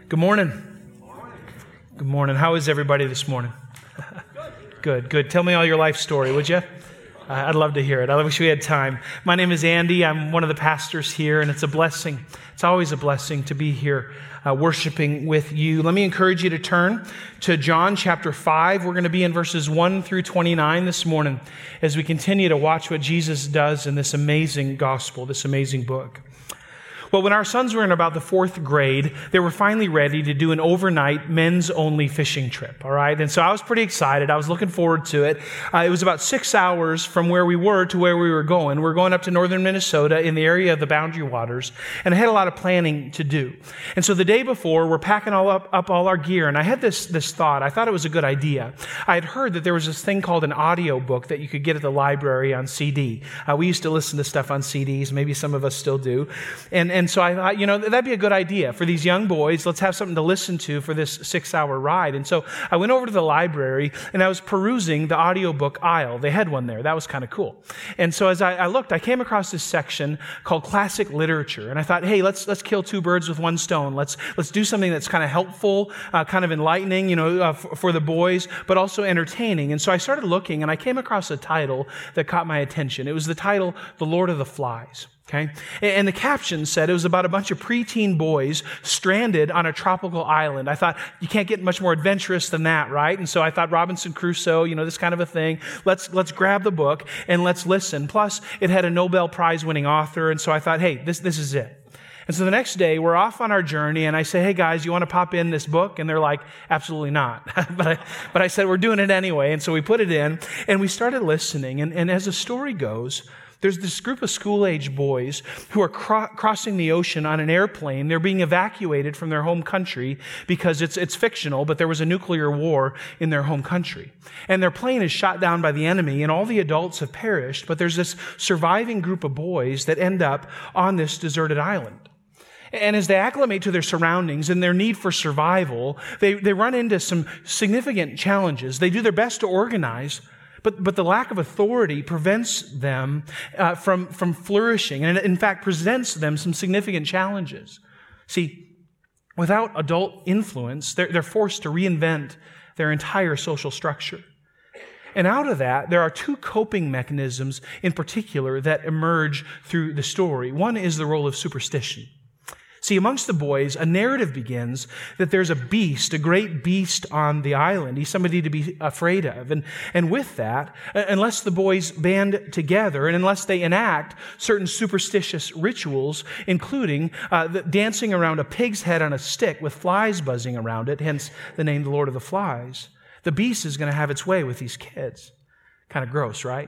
Good morning. Good morning. How is everybody this morning? Good. Tell me all your life story, would you? I'd love to hear it. I wish we had time. My name is Andy. I'm one of the pastors here, and it's a blessing. It's always a blessing to be here worshiping with you. Let me encourage you to turn to John chapter 5. We're going to be in verses 1 through 29 this morning as we continue to watch what Jesus does in this amazing gospel, this amazing book. Well, when our sons were in about the 4th grade, they were finally ready to do an overnight men's-only fishing trip, all right? And so I was pretty excited. I was looking forward to it. It was about 6 hours from where we were to where we were going. We're going up to northern Minnesota in the area of the Boundary Waters, and I had a lot of planning to do. And so the day before, we're packing up all our gear, and I had this thought. I thought it was a good idea. I had heard that there was this thing called an audio book that you could get at the library on CD. We used to listen to stuff on CDs. Maybe some of us still do. And so I thought, that'd be a good idea for these young boys. Let's have something to listen to for this 6-hour ride. And so I went over to the library and I was perusing the audiobook aisle. They had one there. That was kind of cool. And so as I looked, I came across this section called classic literature. And I thought, hey, let's kill 2 birds with one stone. Let's do something that's kind of helpful, kind of enlightening, for the boys, but also entertaining. And so I started looking and I came across a title that caught my attention. It was the title, The Lord of the Flies. Okay? And the caption said it was about a bunch of preteen boys stranded on a tropical island. I thought, you can't get much more adventurous than that, right? And so I thought Robinson Crusoe, this kind of a thing. Let's grab the book and let's listen. Plus, it had a Nobel Prize winning author. And so I thought, hey, this is it. And so the next day, we're off on our journey, and I say, hey, guys, you want to pop in this book? And they're like, absolutely not. But I said, we're doing it anyway. And so we put it in, and we started listening. And as the story goes, there's this group of school-age boys who are crossing the ocean on an airplane. They're being evacuated from their home country because it's fictional, but there was a nuclear war in their home country. And their plane is shot down by the enemy, and all the adults have perished, but there's this surviving group of boys that end up on this deserted island. And as they acclimate to their surroundings and their need for survival, they run into some significant challenges. They do their best to organize, but the lack of authority prevents them from flourishing, and in fact presents them some significant challenges. See, without adult influence, they're forced to reinvent their entire social structure. And out of that, there are 2 coping mechanisms in particular that emerge through the story. One is the role of superstition. See, amongst the boys, a narrative begins that there's a beast, a great beast on the island. He's somebody to be afraid of. And with that, unless the boys band together and unless they enact certain superstitious rituals, including dancing around a pig's head on a stick with flies buzzing around it, hence the name the Lord of the Flies, the beast is going to have its way with these kids. Kind of gross, right?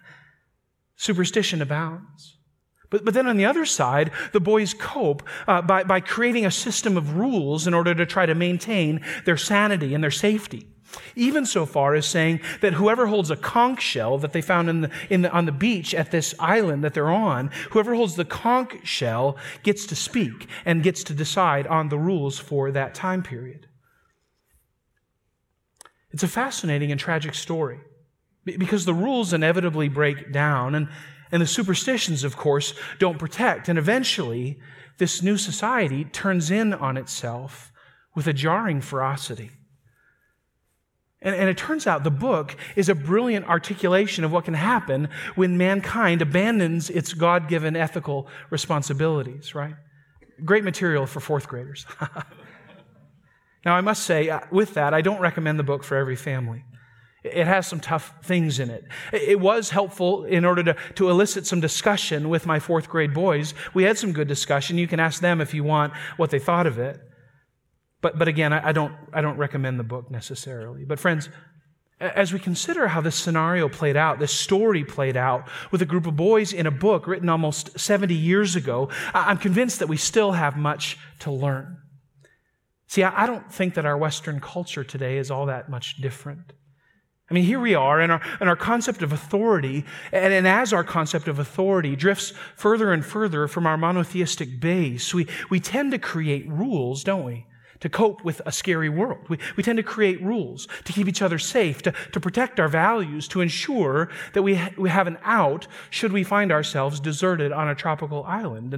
Superstition abounds. But then on the other side, the boys cope by creating a system of rules in order to try to maintain their sanity and their safety. Even so far as saying that whoever holds a conch shell that they found on the beach at this island that they're on, whoever holds the conch shell gets to speak and gets to decide on the rules for that time period. It's a fascinating and tragic story because the rules inevitably break down and the superstitions, of course, don't protect. And eventually, this new society turns in on itself with a jarring ferocity. And it turns out the book is a brilliant articulation of what can happen when mankind abandons its God-given ethical responsibilities, right? Great material for 4th graders. Now, I must say, with that, I don't recommend the book for every family. It has some tough things in it. It was helpful in order to elicit some discussion with my 4th grade boys. We had some good discussion. You can ask them if you want what they thought of it. But again, I don't recommend the book necessarily. But friends, as we consider how this scenario played out, this story played out with a group of boys in a book written almost 70 years ago, I'm convinced that we still have much to learn. See, I don't think that our Western culture today is all that much different. I mean, here we are, and our concept of authority, and as our concept of authority drifts further and further from our monotheistic base, we tend to create rules, don't we, to cope with a scary world. We tend to create rules to keep each other safe, to protect our values, to ensure that we have an out should we find ourselves deserted on a tropical island.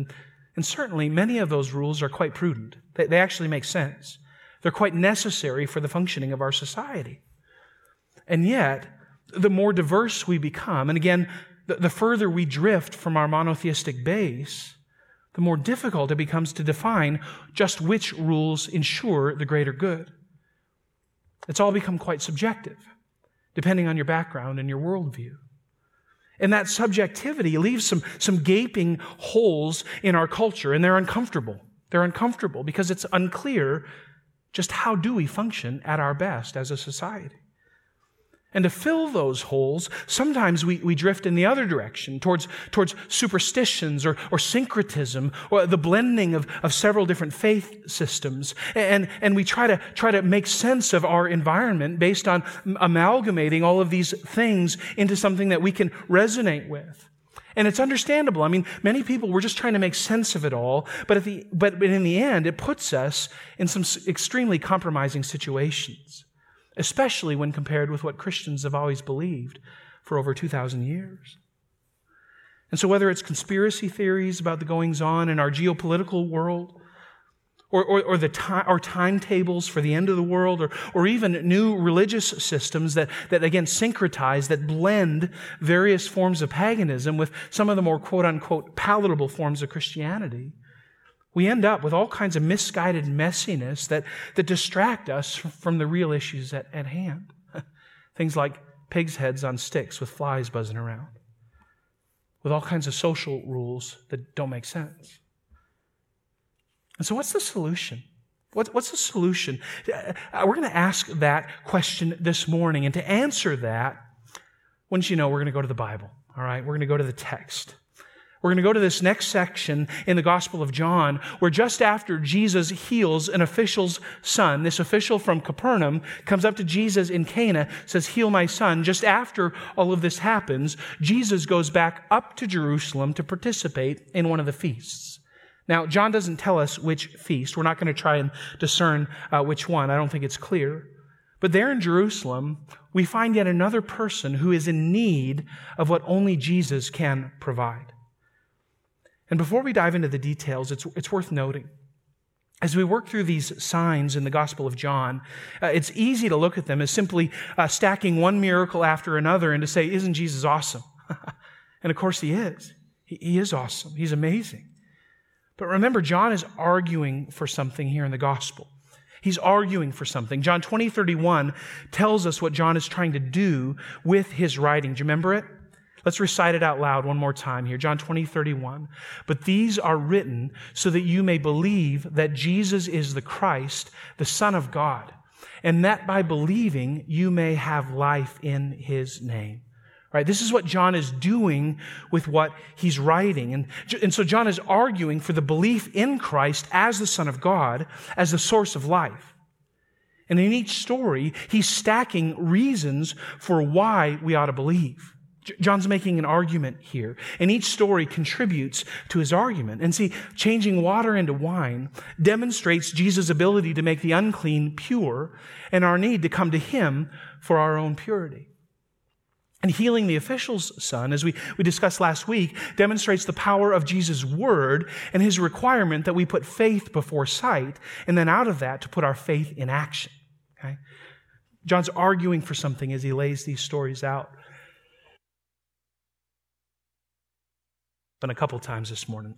And certainly many of those rules are quite prudent. They actually make sense. They're quite necessary for the functioning of our society. And yet, the more diverse we become, and again, the further we drift from our monotheistic base, the more difficult it becomes to define just which rules ensure the greater good. It's all become quite subjective, depending on your background and your worldview. And that subjectivity leaves some gaping holes in our culture, and they're uncomfortable. They're uncomfortable because it's unclear just how do we function at our best as a society. And to fill those holes, sometimes we drift in the other direction, towards superstitions or syncretism, or the blending of several different faith systems. And we try to make sense of our environment based on amalgamating all of these things into something that we can resonate with. And it's understandable. I mean, many people were just trying to make sense of it all, but in the end, it puts us in some extremely compromising situations, especially when compared with what Christians have always believed for over 2,000 years. And so whether it's conspiracy theories about the goings-on in our geopolitical world, or timetables for the end of the world, or even new religious systems that again syncretize, that blend various forms of paganism with some of the more quote-unquote palatable forms of Christianity, we end up with all kinds of misguided messiness that distract us from the real issues at hand. Things like pigs' heads on sticks with flies buzzing around, with all kinds of social rules that don't make sense. And so what's the solution? What's the solution? We're going to ask that question this morning. And to answer that, wouldn't you know, we're going to go to the Bible. All right? We're going to go to the text. We're going to go to this next section in the Gospel of John, where just after Jesus heals an official's son, this official from Capernaum comes up to Jesus in Cana, says, "Heal my son." Just after all of this happens, Jesus goes back up to Jerusalem to participate in one of the feasts. Now, John doesn't tell us which feast. We're not going to try and discern which one. I don't think it's clear. But there in Jerusalem, we find yet another person who is in need of what only Jesus can provide. And before we dive into the details, it's worth noting, as we work through these signs in the Gospel of John, it's easy to look at them as simply stacking one miracle after another and to say, isn't Jesus awesome? And of course he is. He is awesome. He's amazing. But remember, John is arguing for something here in the Gospel. He's arguing for something. John 20:31 tells us what John is trying to do with his writing. Do you remember it? Let's recite it out loud one more time here. John 20:31. "But these are written so that you may believe that Jesus is the Christ, the Son of God, and that by believing you may have life in His name." Right? This is what John is doing with what he's writing. And so John is arguing for the belief in Christ as the Son of God, as the source of life. And in each story, he's stacking reasons for why we ought to believe. John's making an argument here, and each story contributes to his argument. And see, changing water into wine demonstrates Jesus' ability to make the unclean pure and our need to come to Him for our own purity. And healing the official's son, as we discussed last week, demonstrates the power of Jesus' word and His requirement that we put faith before sight, and then out of that to put our faith in action. Okay? John's arguing for something as he lays these stories out. Been a couple times this morning.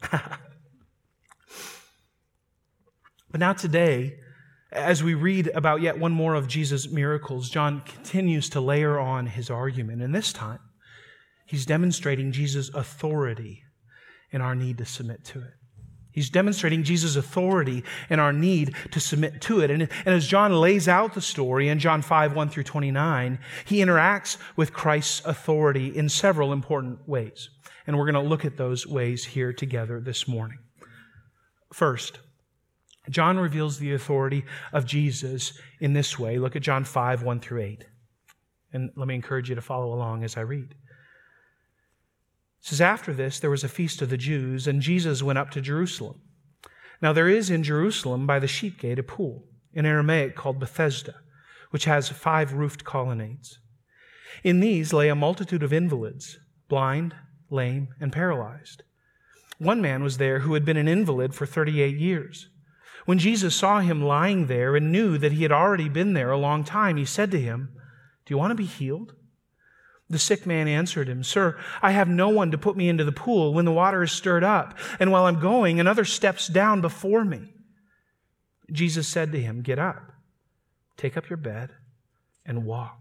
But now today, as we read about yet one more of Jesus' miracles, John continues to layer on his argument. And this time, he's demonstrating Jesus' authority in our need to submit to it. He's demonstrating Jesus' authority and our need to submit to it. And as John lays out the story in John 5:1-29, he interacts with Christ's authority in several important ways. And we're going to look at those ways here together this morning. First, John reveals the authority of Jesus in this way. Look at John 5:1-8. And let me encourage you to follow along as I read. It says, "After this, there was a feast of the Jews, and Jesus went up to Jerusalem. Now there is in Jerusalem by the sheep gate a pool, in Aramaic called Bethesda, which has 5 roofed colonnades. In these lay a multitude of invalids, blind, lame, and paralyzed. One man was there who had been an invalid for 38 years. When Jesus saw him lying there and knew that he had already been there a long time, he said to him, "Do you want to be healed?" The sick man answered him, "Sir, I have no one to put me into the pool when the water is stirred up, and while I'm going, another steps down before me." Jesus said to him, "Get up, take up your bed, and walk."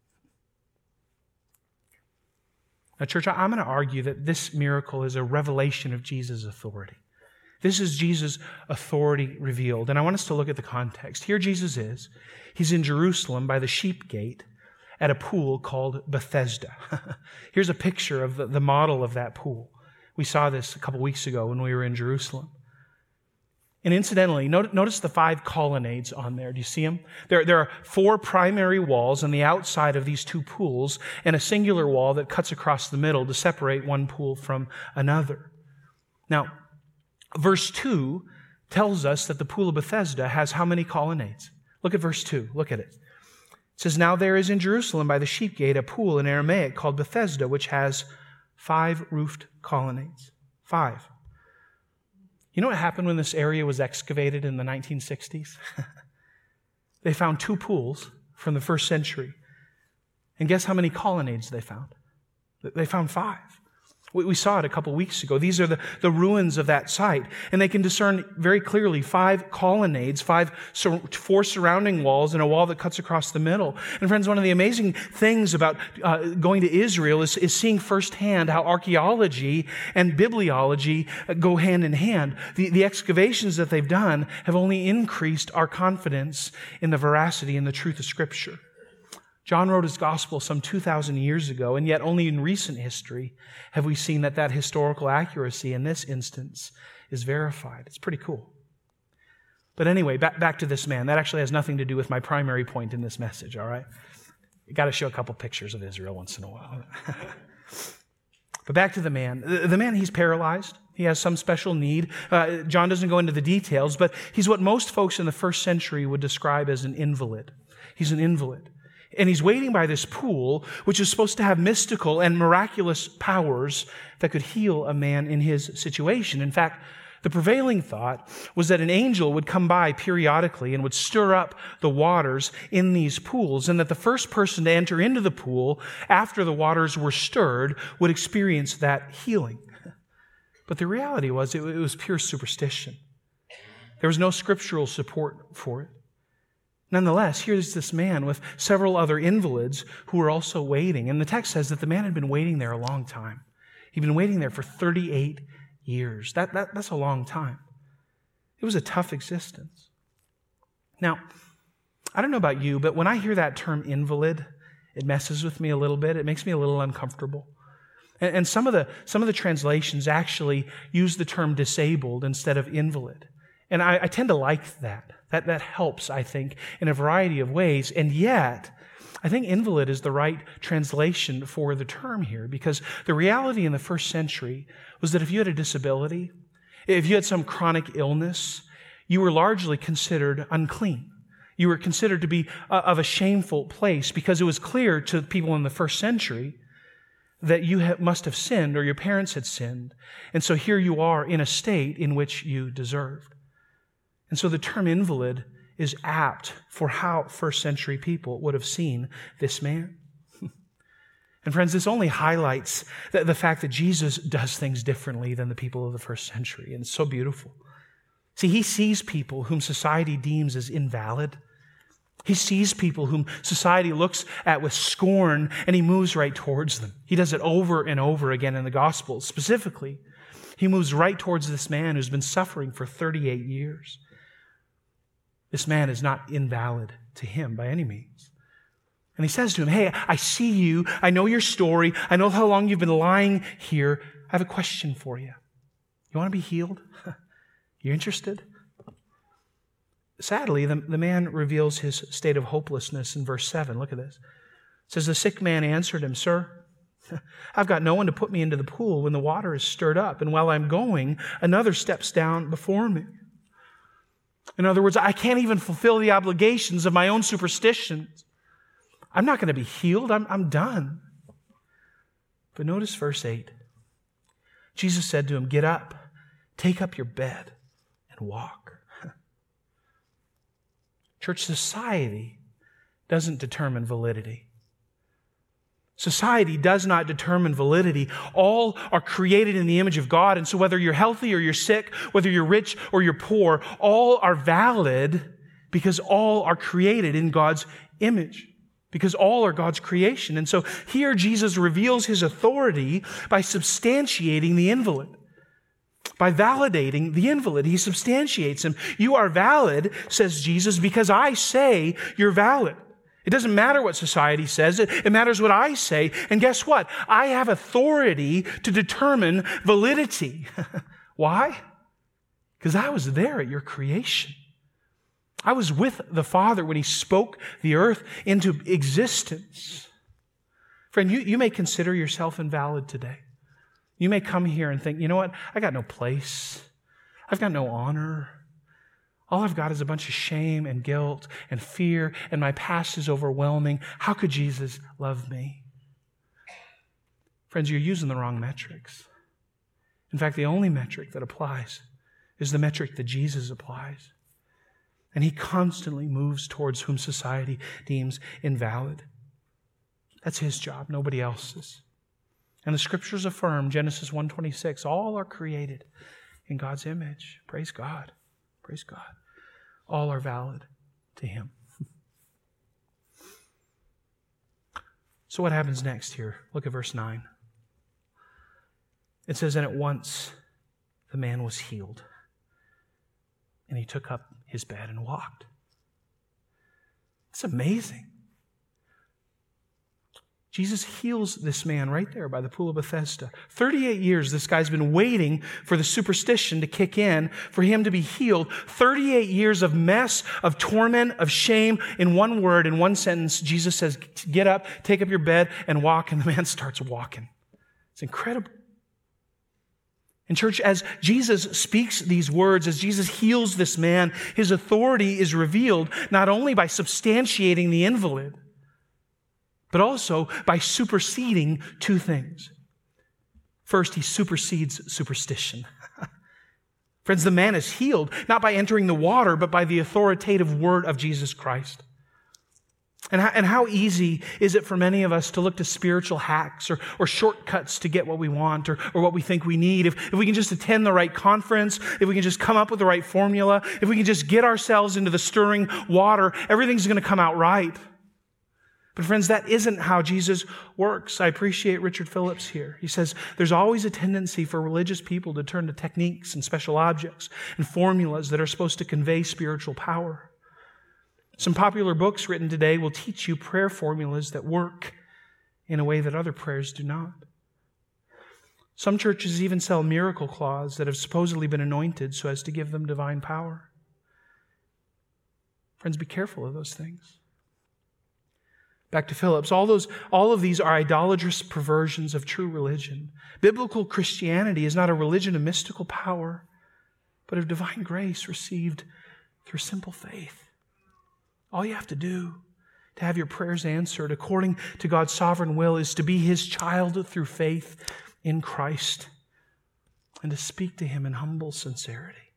Now, church, I'm going to argue that this miracle is a revelation of Jesus' authority. This is Jesus' authority revealed. And I want us to look at the context. Here Jesus is. He's in Jerusalem by the sheep gate at a pool called Bethesda. Here's a picture of the model of that pool. We saw this a couple weeks ago when we were in Jerusalem. And incidentally, notice the 5 colonnades on there. Do you see them? There are 4 primary walls on the outside of these 2 pools and a singular wall that cuts across the middle to separate one pool from another. Now, verse 2 tells us that the pool of Bethesda has how many colonnades? Look at verse 2. Look at it. It says, "Now there is in Jerusalem by the sheep gate a pool in Aramaic called Bethesda, which has 5 roofed colonnades." 5. You know what happened when this area was excavated in the 1960s? They found 2 pools from the first century. And guess how many colonnades they found? They found 5. We saw it a couple weeks ago. These are the ruins of that site. And they can discern very clearly 5 colonnades, 4 surrounding walls, and a wall that cuts across the middle. And friends, one of the amazing things about going to Israel is seeing firsthand how archaeology and bibliology go hand in hand. The excavations that they've done have only increased our confidence in the veracity and the truth of Scripture. John wrote his gospel some 2,000 years ago, and yet only in recent history have we seen that historical accuracy in this instance is verified. It's pretty cool. But anyway, back to this man. That actually has nothing to do with my primary point in this message, all right? You got to show a couple pictures of Israel once in a while. But back to the man. The man, he's paralyzed. He has some special need. John doesn't go into the details, but he's what most folks in the first century would describe as an invalid. He's an invalid. And he's waiting by this pool, which is supposed to have mystical and miraculous powers that could heal a man in his situation. In fact, the prevailing thought was that an angel would come by periodically and would stir up the waters in these pools, and that the first person to enter into the pool after the waters were stirred would experience that healing. But the reality was it was pure superstition. There was no scriptural support for it. Nonetheless, here's this man with several other invalids who were also waiting. And the text says that the man had been waiting there a long time. He'd been waiting there for 38 years. That's a long time. It was a tough existence. Now, I don't know about you, but when I hear that term invalid, it messes with me a little bit. It makes me a little uncomfortable. And some of the translations actually use the term disabled instead of invalid. And I tend to like that. That helps, I think, in a variety of ways. And yet, I think invalid is the right translation for the term here, because the reality in the first century was that if you had a disability, if you had some chronic illness, you were largely considered unclean. You were considered to be of a shameful place, because it was clear to people in the first century that you must have sinned or your parents had sinned. And so here you are in a state in which you deserved. And so the term invalid is apt for how first century people would have seen this man. And friends, this only highlights the fact that Jesus does things differently than the people of the first century. And it's so beautiful. See, he sees people whom society deems as invalid. He sees people whom society looks at with scorn, and he moves right towards them. He does it over and over again in the Gospels. Specifically, he moves right towards this man who's been suffering for 38 years. This man is not invalid to him by any means. And he says to him, "Hey, I see you. I know your story. I know how long you've been lying here. I have a question for you. You want to be healed? You interested?" Sadly, the man reveals his state of hopelessness in verse 7. Look at this. It says, "The sick man answered him, 'Sir, I've got no one to put me into the pool when the water is stirred up, and while I'm going, another steps down before me.'" In other words, I can't even fulfill the obligations of my own superstitions. I'm not going to be healed. I'm done. But notice verse 8. Jesus said to him, "Get up, Take up your bed and walk. Church, society doesn't determine validity. Society does not determine validity. All are created in the image of God. And so whether you're healthy or you're sick, whether you're rich or you're poor, all are valid because all are created in God's image. Because all are God's creation. And so here Jesus reveals his authority by substantiating the invalid. By validating the invalid. He substantiates him. You are valid, says Jesus, because I say you're valid. It doesn't matter what society says. It matters what I say. And guess what? I have authority to determine validity. Why? Because I was there at your creation. I was with the Father when he spoke the earth into existence. Friend, you may consider yourself invalid today. You may come here and think, you know what? I got no place. I've got no honor. All I've got is a bunch of shame and guilt and fear, and my past is overwhelming. How could Jesus love me? Friends, you're using the wrong metrics. In fact, the only metric that applies is the metric that Jesus applies. And he constantly moves towards whom society deems invalid. That's his job, nobody else's. And the scriptures affirm, Genesis 1:26, all are created in God's image. Praise God. Praise God. All are valid to him. So what happens next here? Look at verse 9. It says, and at once the man was healed, and he took up his bed and walked. It's amazing. Jesus heals this man right there by the pool of Bethesda. 38 years this guy's been waiting for the superstition to kick in, for him to be healed. 38 years of mess, of torment, of shame. In one word, in one sentence, Jesus says, get up, take up your bed, and walk. And the man starts walking. It's incredible. And church, as Jesus speaks these words, as Jesus heals this man, his authority is revealed not only by substantiating the invalid, but also by superseding two things. First, he supersedes superstition. Friends, the man is healed not by entering the water, but by the authoritative word of Jesus Christ. And how easy is it for many of us to look to spiritual hacks or shortcuts to get what we want or what we think we need. If we can just attend the right conference, if we can just come up with the right formula, if we can just get ourselves into the stirring water, everything's going to come out right. But friends, that isn't how Jesus works. I appreciate Richard Phillips here. He says there's always a tendency for religious people to turn to techniques and special objects and formulas that are supposed to convey spiritual power. Some popular books written today will teach you prayer formulas that work in a way that other prayers do not. Some churches even sell miracle cloths that have supposedly been anointed so as to give them divine power. Friends, be careful of those things. Back to Phillips. All of these are idolatrous perversions of true religion. Biblical Christianity is not a religion of mystical power, but of divine grace received through simple faith. All you have to do to have your prayers answered according to God's sovereign will is to be His child through faith in Christ and to speak to Him in humble sincerity.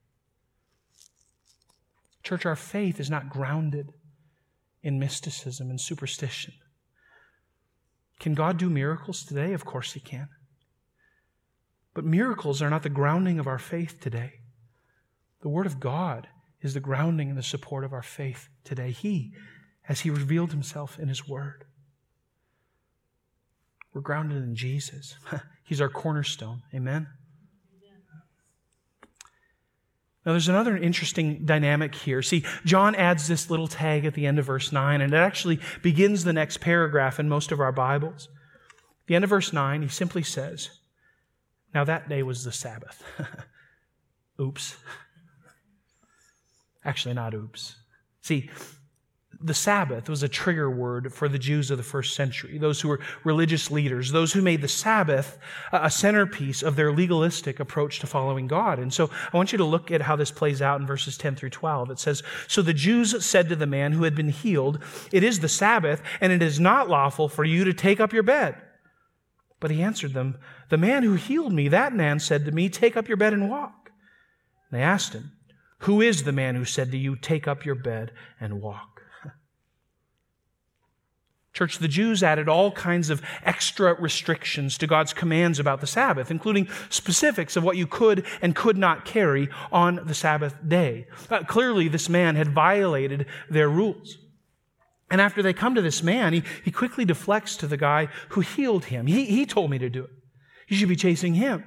Church, our faith is not grounded in mysticism and superstition. Can God do miracles today? Of course He can. But miracles are not the grounding of our faith today. The Word of God is the grounding and the support of our faith today. He, as He revealed Himself in His Word. We're grounded in Jesus. He's our cornerstone. Amen? Now, there's another interesting dynamic here. See, John adds this little tag at the end of verse 9, and it actually begins the next paragraph in most of our Bibles. At the end of verse 9, he simply says, now that day was the Sabbath. Oops. Actually, not oops. See, the Sabbath was a trigger word for the Jews of the first century, those who were religious leaders, those who made the Sabbath a centerpiece of their legalistic approach to following God. And so I want you to look at how this plays out in verses 10 through 12. It says, so the Jews said to the man who had been healed, it is the Sabbath, and it is not lawful for you to take up your bed. But he answered them, the man who healed me, that man said to me, take up your bed and walk. They asked him, "Who is the man who said to you, 'Take up your bed and walk'?" Church, the Jews added all kinds of extra restrictions to God's commands about the Sabbath, including specifics of what you could and could not carry on the Sabbath day. Clearly, this man had violated their rules. And after they come to this man, he quickly deflects to the guy who healed him. He told me to do it. You should be chasing him.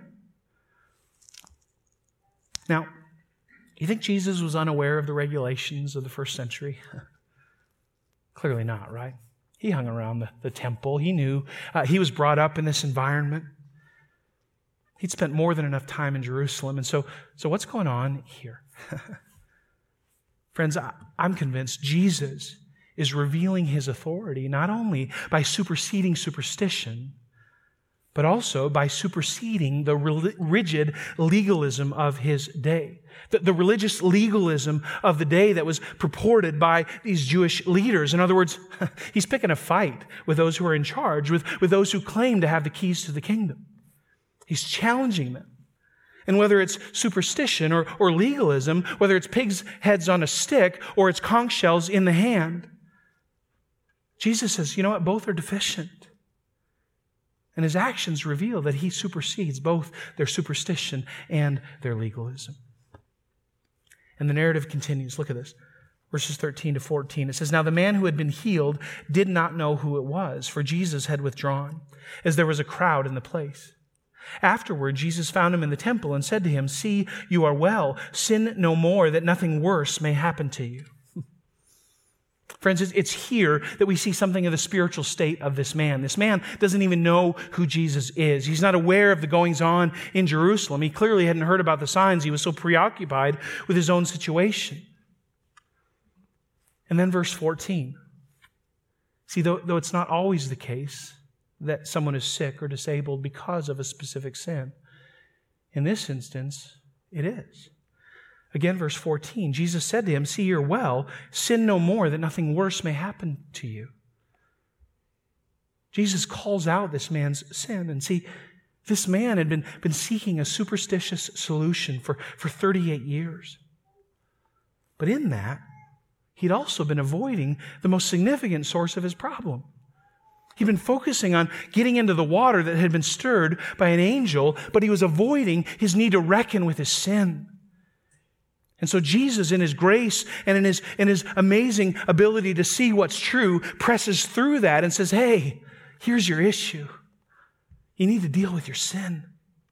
Now, you think Jesus was unaware of the regulations of the first century? Clearly not, right? He hung around the temple. He knew. He was brought up in this environment. He'd spent more than enough time in Jerusalem. And so what's going on here? Friends, I'm convinced Jesus is revealing his authority not only by superseding superstition, but also by superseding the rigid legalism of his day. The religious legalism of the day that was purported by these Jewish leaders. In other words, he's picking a fight with those who are in charge, with those who claim to have the keys to the kingdom. He's challenging them. And whether it's superstition or legalism, whether it's pigs' heads on a stick or it's conch shells in the hand, Jesus says, you know what? Both are deficient. And his actions reveal that he supersedes both their superstition and their legalism. And the narrative continues. Look at this. Verses 13 to 14. It says, "Now the man who had been healed did not know who it was, for Jesus had withdrawn, as there was a crowd in the place. Afterward, Jesus found him in the temple and said to him, 'See, you are well. Sin no more, that nothing worse may happen to you.'" Friends, it's here that we see something of the spiritual state of this man. This man doesn't even know who Jesus is. He's not aware of the goings-on in Jerusalem. He clearly hadn't heard about the signs. He was so preoccupied with his own situation. And then verse 14. See, though it's not always the case that someone is sick or disabled because of a specific sin, in this instance, it is. Again, verse 14, Jesus said to him, "See, you're well. Sin no more, that nothing worse may happen to you." Jesus calls out this man's sin. And see, this man had been seeking a superstitious solution for 38 years. But in that, he'd also been avoiding the most significant source of his problem. He'd been focusing on getting into the water that had been stirred by an angel, but he was avoiding his need to reckon with his sin. And so Jesus, in his grace and in his amazing ability to see what's true, presses through that and says, "Hey, here's your issue. You need to deal with your sin."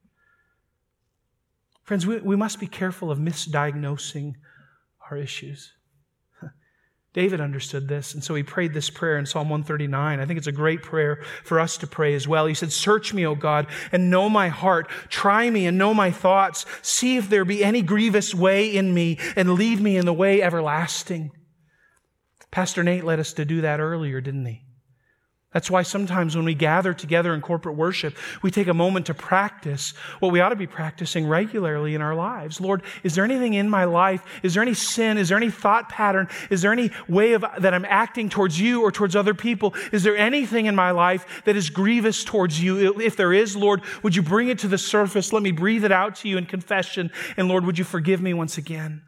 Friends, we must be careful of misdiagnosing our issues. David understood this, and so he prayed this prayer in Psalm 139. I think it's a great prayer for us to pray as well. He said, "Search me, O God, and know my heart. Try me and know my thoughts. See if there be any grievous way in me, and lead me in the way everlasting." Pastor Nate led us to do that earlier, didn't he? That's why sometimes when we gather together in corporate worship, we take a moment to practice what we ought to be practicing regularly in our lives. Lord, is there anything in my life? Is there any sin? Is there any thought pattern? Is there any way that I'm acting towards you or towards other people? Is there anything in my life that is grievous towards you? If there is, Lord, would you bring it to the surface? Let me breathe it out to you in confession. And Lord, would you forgive me once again?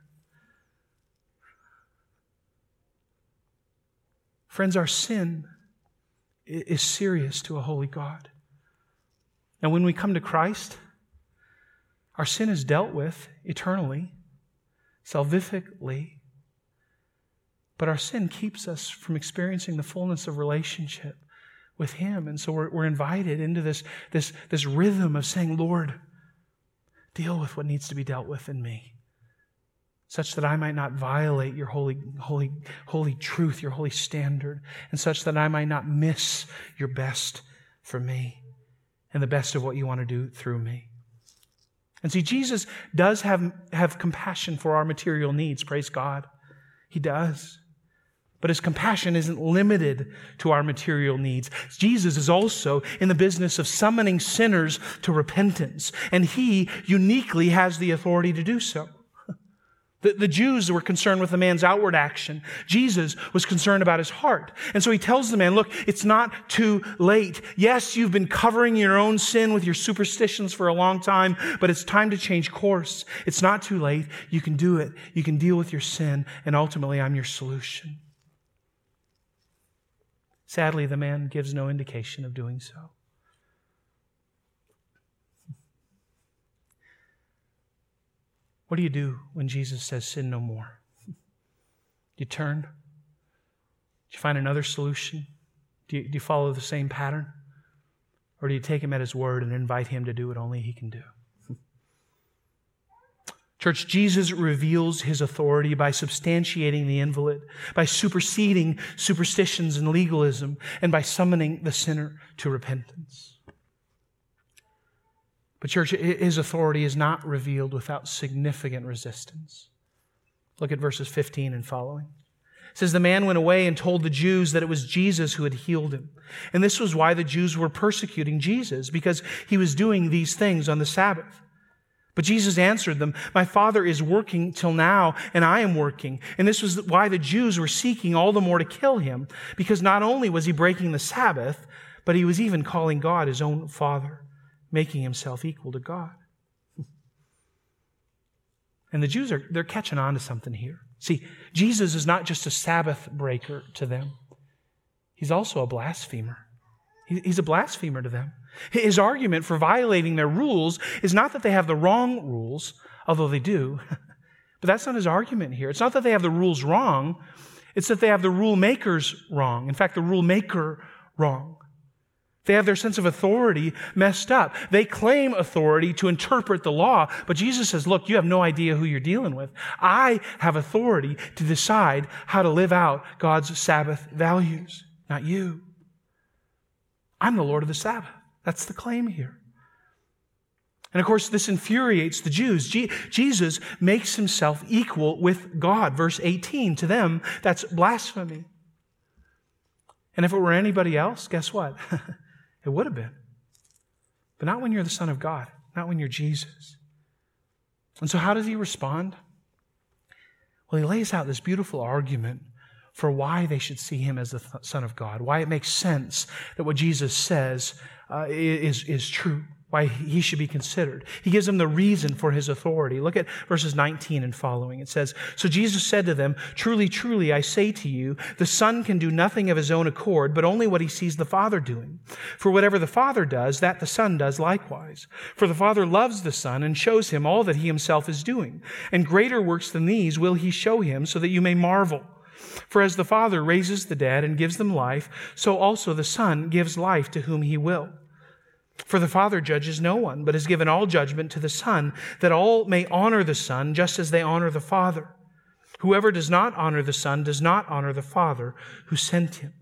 Friends, our sin is serious to a holy God. And when we come to Christ, our sin is dealt with eternally, salvifically, but our sin keeps us from experiencing the fullness of relationship with Him. And so we're invited into this rhythm of saying, "Lord, deal with what needs to be dealt with in me, such that I might not violate your holy truth, your holy standard, and such that I might not miss your best for me and the best of what you want to do through me." And see, Jesus does have compassion for our material needs, praise God. He does. But His compassion isn't limited to our material needs. Jesus is also in the business of summoning sinners to repentance, and He uniquely has the authority to do so. The Jews were concerned with the man's outward action. Jesus was concerned about his heart. And so he tells the man, look, it's not too late. Yes, you've been covering your own sin with your superstitions for a long time, but it's time to change course. It's not too late. You can do it. You can deal with your sin, and ultimately I'm your solution. Sadly, the man gives no indication of doing so. What do you do when Jesus says, sin no more? Do you turn? Do you find another solution? Do you follow the same pattern? Or do you take him at his word and invite him to do what only he can do? Church, Jesus reveals his authority by substantiating the invalid, by superseding superstitions and legalism, and by summoning the sinner to repentance. But church, his authority is not revealed without significant resistance. Look at verses 15 and following. It says, the man went away and told the Jews that it was Jesus who had healed him. And this was why the Jews were persecuting Jesus, because he was doing these things on the Sabbath. But Jesus answered them, my Father is working till now, and I am working. And this was why the Jews were seeking all the more to kill him, because not only was he breaking the Sabbath, but he was even calling God his own Father, making himself equal to God. And the Jews they're catching on to something here. See, Jesus is not just a Sabbath breaker to them. He's also a blasphemer. He's a blasphemer to them. His argument for violating their rules is not that they have the wrong rules, although they do, but that's not his argument here. It's not that they have the rules wrong, it's that they have the rule makers wrong. In fact, the rule maker wrong. They have their sense of authority messed up. They claim authority to interpret the law, but Jesus says, look, you have no idea who you're dealing with. I have authority to decide how to live out God's Sabbath values, not you. I'm the Lord of the Sabbath. That's the claim here. And of course, this infuriates the Jews. Jesus makes himself equal with God. Verse 18, to them, that's blasphemy. And if it were anybody else, guess what? It would have been. But not when you're the Son of God, not when you're Jesus. And so how does he respond? Well, he lays out this beautiful argument for why they should see him as the Son of God, why it makes sense that what Jesus says is true, why he should be considered. He gives them the reason for his authority. Look at verses 19 and following. It says, so Jesus said to them, truly, truly, I say to you, the Son can do nothing of his own accord, but only what he sees the Father doing. For whatever the Father does, that the Son does likewise. For the Father loves the Son and shows him all that he himself is doing. And greater works than these will he show him, so that you may marvel. For as the Father raises the dead and gives them life, so also the Son gives life to whom he will. For the Father judges no one, but has given all judgment to the Son, that all may honor the Son just as they honor the Father. Whoever does not honor the Son does not honor the Father who sent him.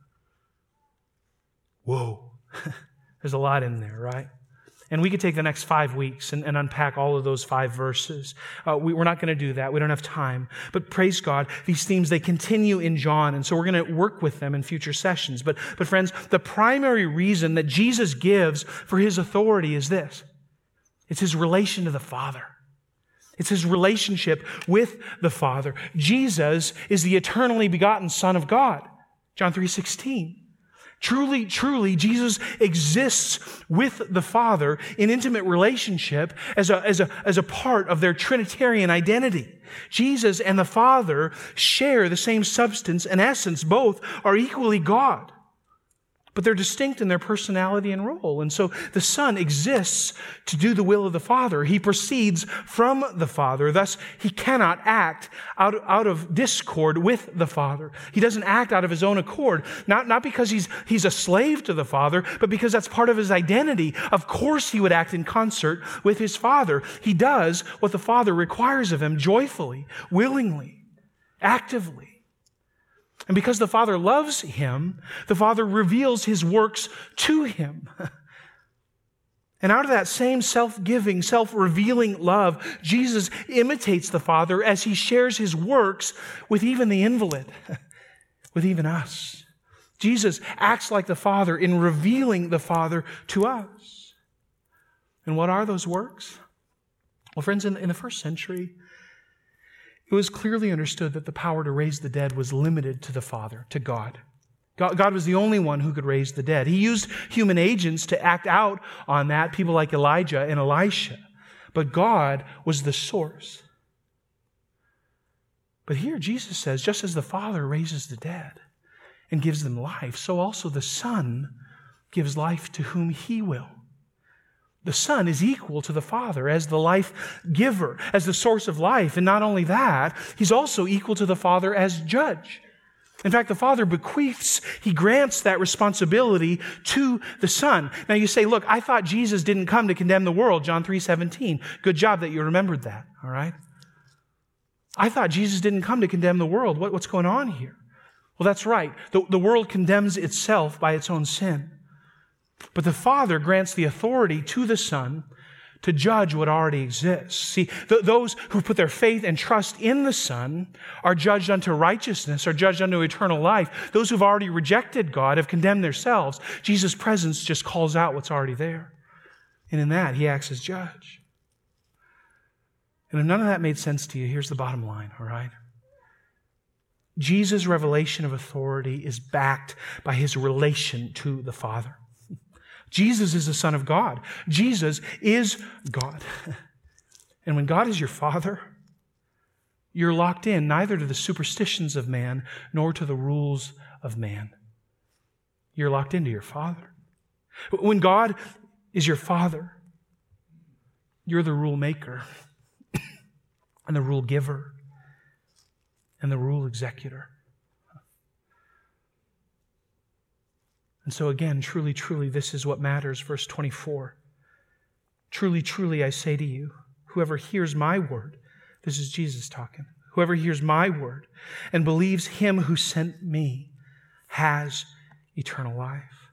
Whoa. There's a lot in there, right? And we could take the next 5 weeks and unpack all of those 5 verses. We're not going to do that. We don't have time. But praise God, these themes, they continue in John. And so we're going to work with them in future sessions. But friends, the primary reason that Jesus gives for his authority is this. It's his relation to the Father. It's his relationship with the Father. Jesus is the eternally begotten Son of God. John 3:16. Truly, truly, Jesus exists with the Father in intimate relationship as a part of their Trinitarian identity. Jesus and the Father share the same substance and essence. Both are equally God. But they're distinct in their personality and role. And so the Son exists to do the will of the Father. He proceeds from the Father. Thus, he cannot act out of discord with the Father. He doesn't act out of his own accord. Not because he's a slave to the Father, but because that's part of his identity. Of course he would act in concert with his Father. He does what the Father requires of him joyfully, willingly, actively. And because the Father loves him, the Father reveals his works to him. And out of that same self-giving, self-revealing love, Jesus imitates the Father as he shares his works with even the invalid, with even us. Jesus acts like the Father in revealing the Father to us. And what are those works? Well, friends, in the first century, It was clearly understood that the power to raise the dead was limited to the Father, to God. God was the only one who could raise the dead. He used human agents to act out on that, people like Elijah and Elisha. But God was the source. But here Jesus says, just as the Father raises the dead and gives them life, so also the Son gives life to whom He will. The Son is equal to the Father as the life giver, as the source of life. And not only that, He's also equal to the Father as judge. In fact, the Father bequeaths, He grants that responsibility to the Son. Now you say, look, I thought Jesus didn't come to condemn the world, John 3:17. Good job that you remembered that, all right? I thought Jesus didn't come to condemn the world. What's going on here? Well, that's right. The world condemns itself by its own sin. But the Father grants the authority to the Son to judge what already exists. See, those who put their faith and trust in the Son are judged unto righteousness, are judged unto eternal life. Those who've already rejected God have condemned themselves. Jesus' presence just calls out what's already there. And in that, He acts as judge. And if none of that made sense to you, here's the bottom line, all right? Jesus' revelation of authority is backed by His relation to the Father. Jesus is the Son of God. Jesus is God. And when God is your Father, you're locked in neither to the superstitions of man nor to the rules of man. You're locked into your Father. When God is your Father, you're the rule maker and the rule giver and the rule executor. And so again, truly, truly, this is what matters. Verse 24. Truly, truly, I say to you, whoever hears my word, this is Jesus talking, whoever hears my word and believes Him who sent me has eternal life.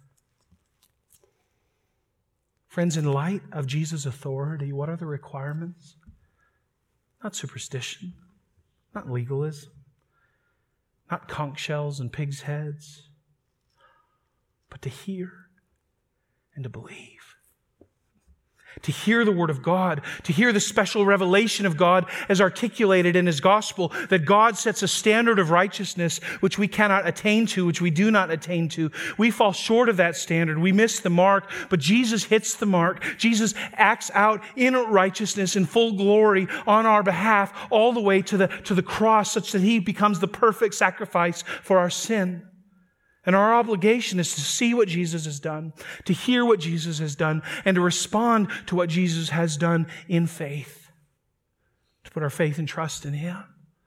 Friends, in light of Jesus' authority, what are the requirements? Not superstition, not legalism, not conch shells and pigs' heads, but to hear and to believe. To hear the Word of God, to hear the special revelation of God as articulated in His gospel, that God sets a standard of righteousness which we cannot attain to, which we do not attain to. We fall short of that standard. We miss the mark, but Jesus hits the mark. Jesus acts out in righteousness, in full glory on our behalf, all the way to the cross, such that He becomes the perfect sacrifice for our sin. And our obligation is to see what Jesus has done, to hear what Jesus has done, and to respond to what Jesus has done in faith. To put our faith and trust in Him.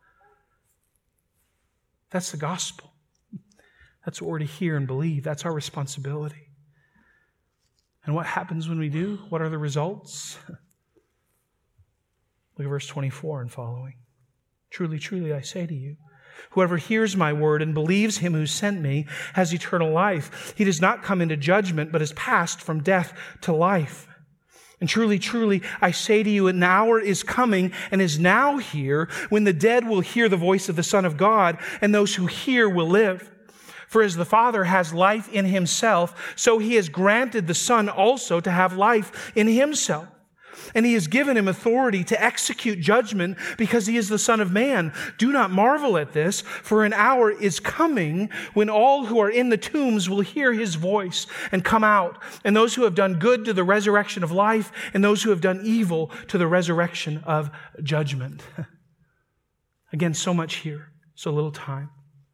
That's the gospel. That's what we're to hear and believe. That's our responsibility. And what happens when we do? What are the results? Look at verse 24 and following. Truly, truly, I say to you, whoever hears my word and believes Him who sent me has eternal life. He does not come into judgment, but is passed from death to life. And truly, truly, I say to you, an hour is coming and is now here when the dead will hear the voice of the Son of God, and those who hear will live. For as the Father has life in Himself, so He has granted the Son also to have life in Himself. And He has given Him authority to execute judgment because He is the Son of Man. Do not marvel at this, for an hour is coming when all who are in the tombs will hear His voice and come out, and those who have done good to the resurrection of life, and those who have done evil to the resurrection of judgment. Again, so much here, so little time.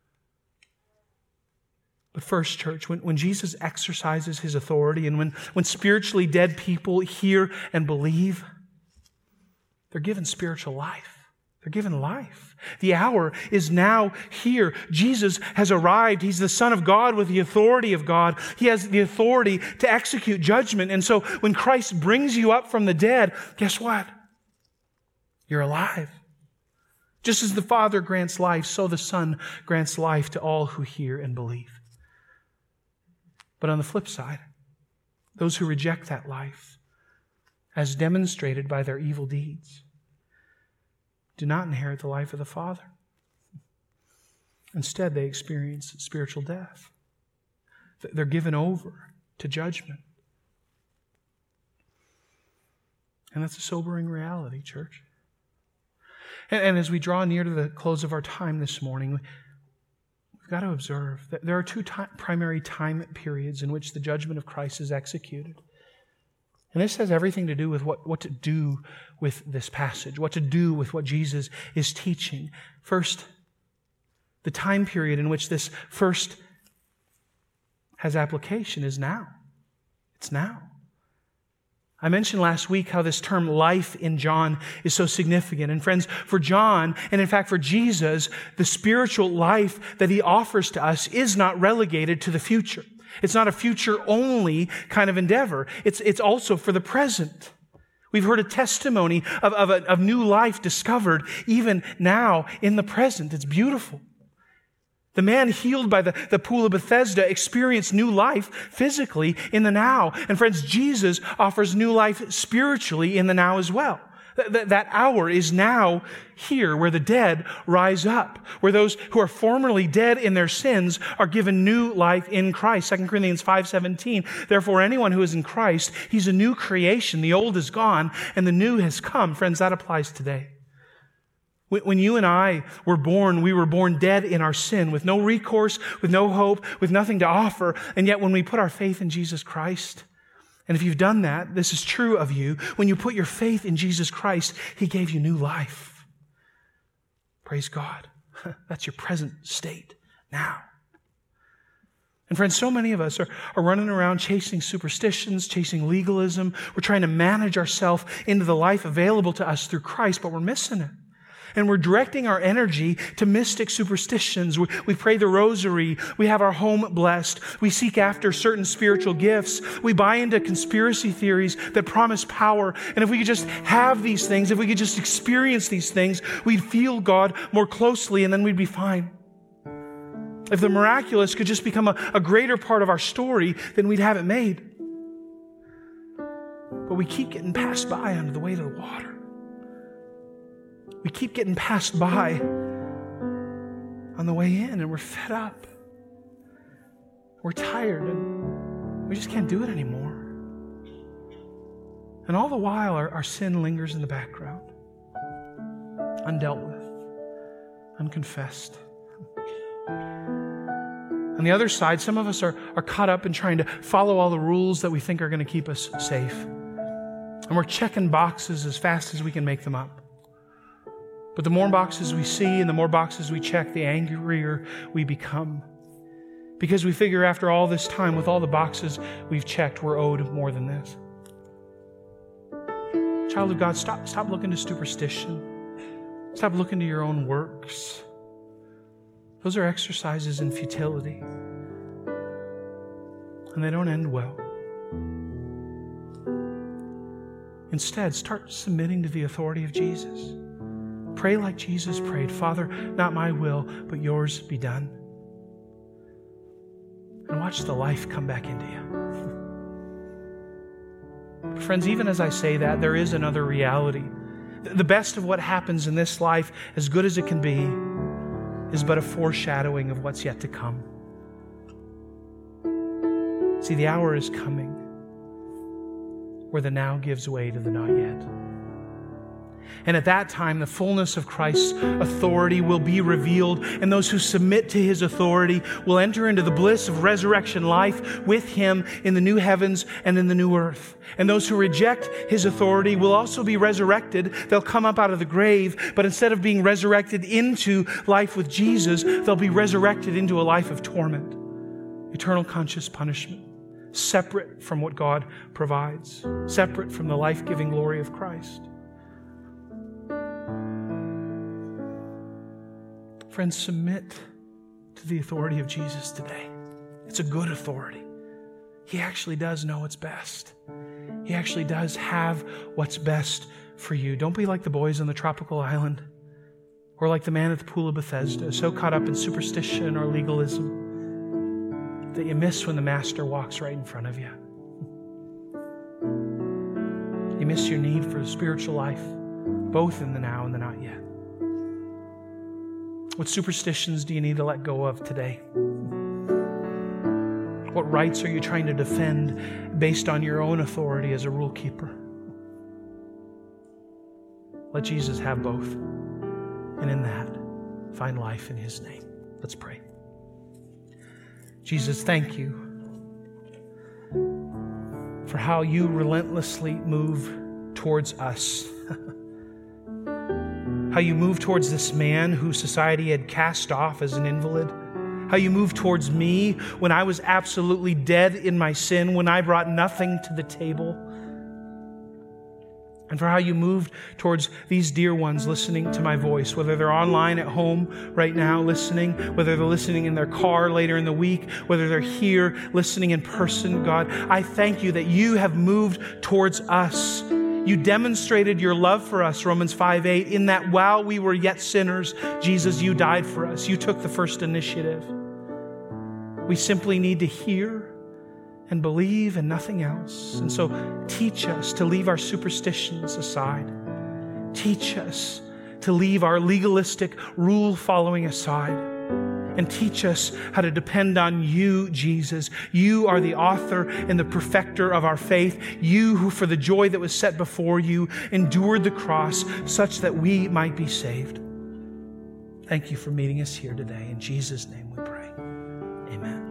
But first, church, when Jesus exercises His authority and when spiritually dead people hear and believe, they're given spiritual life. They're given life. The hour is now here. Jesus has arrived. He's the Son of God with the authority of God. He has the authority to execute judgment. And so when Christ brings you up from the dead, guess what? You're alive. Just as the Father grants life, so the Son grants life to all who hear and believe. But on the flip side, those who reject that life, as demonstrated by their evil deeds, do not inherit the life of the Father. Instead, they experience spiritual death. They're given over to judgment. And that's a sobering reality, church. And as we draw near to the close of our time this morning, we've got to observe that there are two primary time periods in which the judgment of Christ is executed. And this has everything to do with what to do with this passage, what to do with what Jesus is teaching. First, the time period in which this first has application is now. It's now. I mentioned last week how this term life in John is so significant. And friends, for John, and in fact for Jesus, the spiritual life that he offers to us is not relegated to the future. It's not a future-only kind of endeavor. It's also for the present. We've heard a testimony of new life discovered even now in the present. It's beautiful. The man healed by the pool of Bethesda experienced new life physically in the now. And friends, Jesus offers new life spiritually in the now as well. That hour is now here, where the dead rise up, where those who are formerly dead in their sins are given new life in Christ. 2 Corinthians 5:17, therefore anyone who is in Christ, he's a new creation. The old is gone and the new has come. Friends, that applies today. When you and I were born, we were born dead in our sin, with no recourse, with no hope, with nothing to offer. And yet when we put our faith in Jesus Christ, and if you've done that, this is true of you, when you put your faith in Jesus Christ, He gave you new life. Praise God. That's your present state now. And friends, so many of us are running around chasing superstitions, chasing legalism. We're trying to manage ourselves into the life available to us through Christ, but we're missing it. And we're directing our energy to mystic superstitions. We pray the rosary. We have our home blessed. We seek after certain spiritual gifts. We buy into conspiracy theories that promise power. And if we could just have these things, if we could just experience these things, we'd feel God more closely and then we'd be fine. If the miraculous could just become a greater part of our story, then we'd have it made. But we keep getting passed by under the weight of the water. We keep getting passed by on the way in, and we're fed up. We're tired, and we just can't do it anymore. And all the while, our sin lingers in the background, undealt with, unconfessed. On the other side, some of us are caught up in trying to follow all the rules that we think are going to keep us safe. And we're checking boxes as fast as we can make them up. But the more boxes we see and the more boxes we check, the angrier we become. Because we figure after all this time, with all the boxes we've checked, we're owed more than this. Child of God, stop looking to superstition. Stop looking to your own works. Those are exercises in futility. And they don't end well. Instead, start submitting to the authority of Jesus. Pray like Jesus prayed. Father, not my will, but yours be done. And watch the life come back into you. Friends, even as I say that, there is another reality. The best of what happens in this life, as good as it can be, is but a foreshadowing of what's yet to come. See, the hour is coming where the now gives way to the not yet. And at that time, the fullness of Christ's authority will be revealed, and those who submit to His authority will enter into the bliss of resurrection life with Him in the new heavens and in the new earth. And those who reject His authority will also be resurrected. They'll come up out of the grave, but instead of being resurrected into life with Jesus, they'll be resurrected into a life of torment, eternal conscious punishment, separate from what God provides, separate from the life-giving glory of Christ. Friends, submit to the authority of Jesus today. It's a good authority. He actually does know what's best. He actually does have what's best for you. Don't be like the boys on the tropical island or like the man at the pool of Bethesda, so caught up in superstition or legalism that you miss when the Master walks right in front of you. You miss your need for spiritual life, both in the now and the not yet. What superstitions do you need to let go of today? What rights are you trying to defend based on your own authority as a rule keeper? Let Jesus have both. and in that, find life in his name. Let's pray. Jesus, thank you for how you relentlessly move towards us. How you move towards this man who society had cast off as an invalid. How you moved towards me when I was absolutely dead in my sin, when I brought nothing to the table. And for how you moved towards these dear ones listening to my voice, whether they're online at home right now listening, whether they're listening in their car later in the week, whether they're here listening in person. God, I thank you that you have moved towards us. You demonstrated your love for us, Romans 5:8, in that while we were yet sinners, Jesus, you died for us. You took the first initiative. We simply need to hear and believe and nothing else. And so teach us to leave our superstitions aside. Teach us to leave our legalistic rule following aside. And teach us how to depend on you, Jesus. You are the author and the perfecter of our faith. You who for the joy that was set before you endured the cross such that we might be saved. Thank you for meeting us here today. In Jesus' name we pray. Amen.